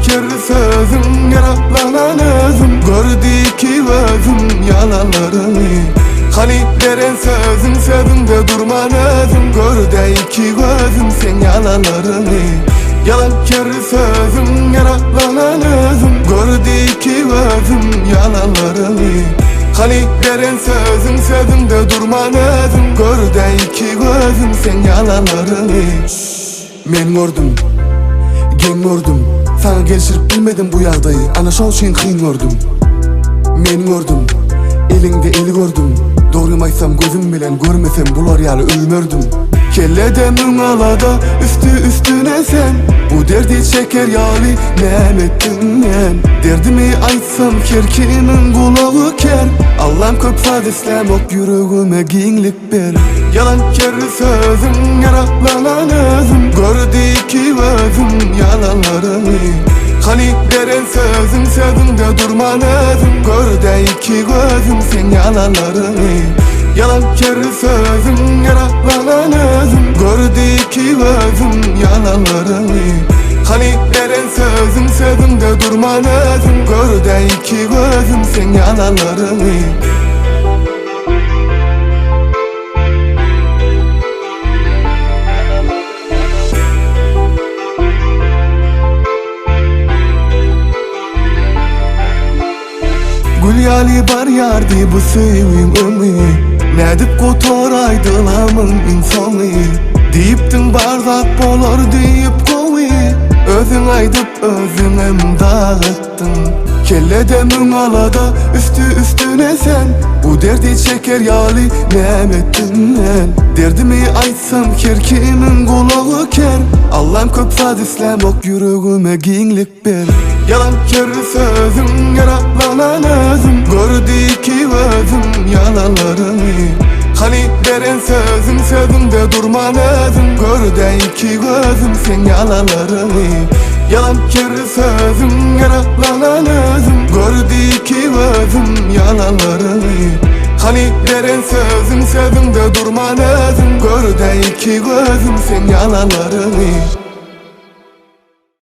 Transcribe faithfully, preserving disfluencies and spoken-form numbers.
kirli sözüm, yaraklanan özüm. Gördü ki özüm yalanlarını. Hani deren sözüm, sözümde durman özüm. Gördü ki özüm sen yalanlarını. Yalan kirli sözüm, yaraklanan özüm. Gördü ki özüm yalanlarını. Hani deren sözüm, sözümde durman özüm. Gördü ki özüm sen yalanlarını. Men gördüm, gen gördüm. Sana gelişirip bilmedim bu yağdayı. Ana şol şeyin kıyın gördüm. Men gördüm, elinde eli gördüm. Doğruyum aysam gözüm bilen görmesem bular yalı ölmördüm. Kelle demin alada üstü üstüne sen. Bu derdi çeker yali nem ettin men. Derdimi aytsam kerkimin kulağı ker. Allah'ım köp fadislem ok yüreğime giyinlik ber. Yalan kerli sözüm, yaraklanan özüm. Gördü ki özüm yalanlarını. Hani deren sözüm, sözümde durman özüm. Gördü ki özüm sen yalanlarını. Yalan kerli sözüm, yaraklanan özüm. Gördü ki özüm yalanlarını. Hani deren sözüm, sözümde durman özüm. Gördü ki özüm sen yalanlarını. Gül yali bar yardı bu sevim ömü. Nedip kotoraydılamın insanı. Deyiptin bardak bolar deyip kovi. Özün aydıp özün em dağıttın. Kelle demin alada üstü üstüne sen. Bu derdi çeker yali nem ettin men. Derdimi aytsam kerkimin kulağı ker. Allah'ım köp fadislem ok yüreğime giyinlik ber. Yalan kirli sözüm, yaraklanan özüm. Gördü ki özüm yalanlarını. Hani deren sözüm, sözümde durman özüm. Gördü ki özüm sen yalanlarını. Yalan kirli sözüm, yaraklanan özüm. Gördü ki özüm yalanlarını. Hani deren sözüm, sözümde durman özüm. Gördü ki özüm sen yalanlarını.